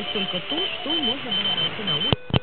только то, что можно было найти на улице.